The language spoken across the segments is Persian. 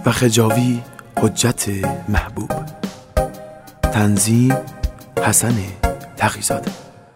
و خجاوی حجت محبوب. تنظیم حسن تقی‌زاده.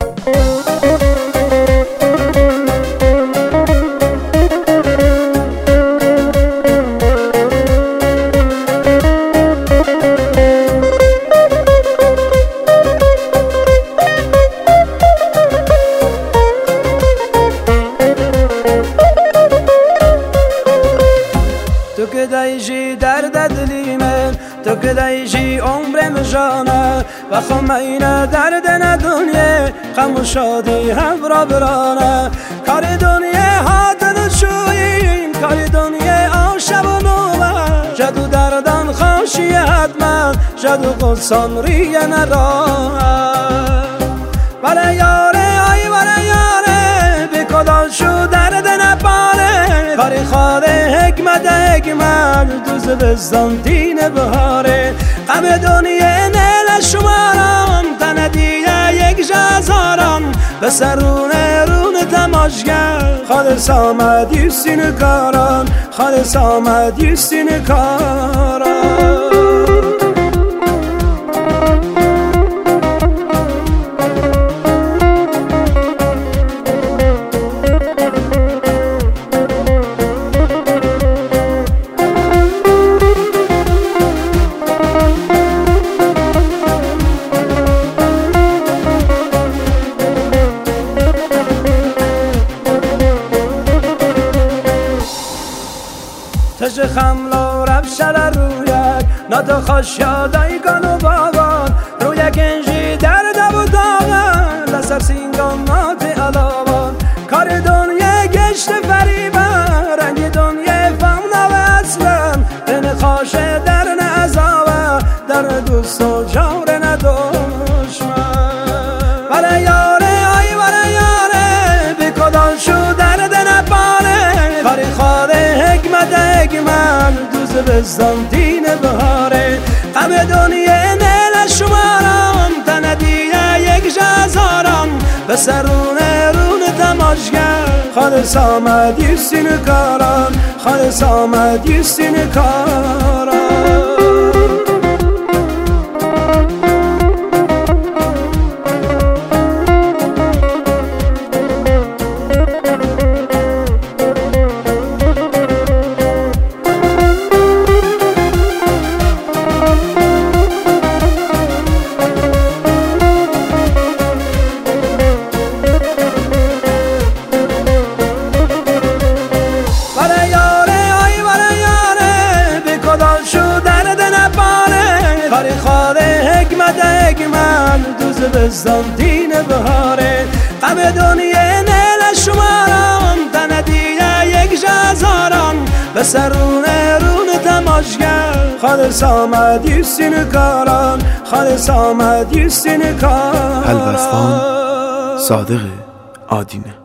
تو که دایجی درد دلی من، تو که دایجی عمرم جانه و خمینه درد نه دنیا غم و شادی هم را برانه. کار دنیا هاتن شویم، کار دنیا آشب و نومه، جدو دردان خاشی حتما، جدو قصان ریه نراه. ولی یاره آی ولی یاره بکدال شو درد نپاره، کاری خواده حکمت دوز بزدان دین بهاره. غم دنیا نیل شماران تن دیگه یک جزاران، به سرونه رون تماشگر خالص آمد یوسین کاران، خالص آمد یوسین کاران. تش خملو رفشل رویک ناتو خوش یادای گانو بابان، رویک انجی درد و داغن لسر سینگان نات علاوان. کار دنیا گشت فریبن، رنگ دنیا فهم و اصلا، دن خوش در نعذابه، در دوست و جور ندشمن. ولی یاره آی ولی یاره بکدال شو درد نپاره، کاری خواده حکمت دوز بزدان دین بهاره. غم دنیا نیل شماران تن دیگه یک جزاران، به سرونه رون تماشگر خالص آمد یوسین کاران، خالص آمد یوسین کاران. کاری خواده حکمت دوز بزدان دین بهاره. غم دنیا نیل شماران تن دیگه یک جزاران، به سرونه رون تماشگر خالص آمد یوسین کاران، خالص آمد یوسین کاران. البستان صادق آدینه.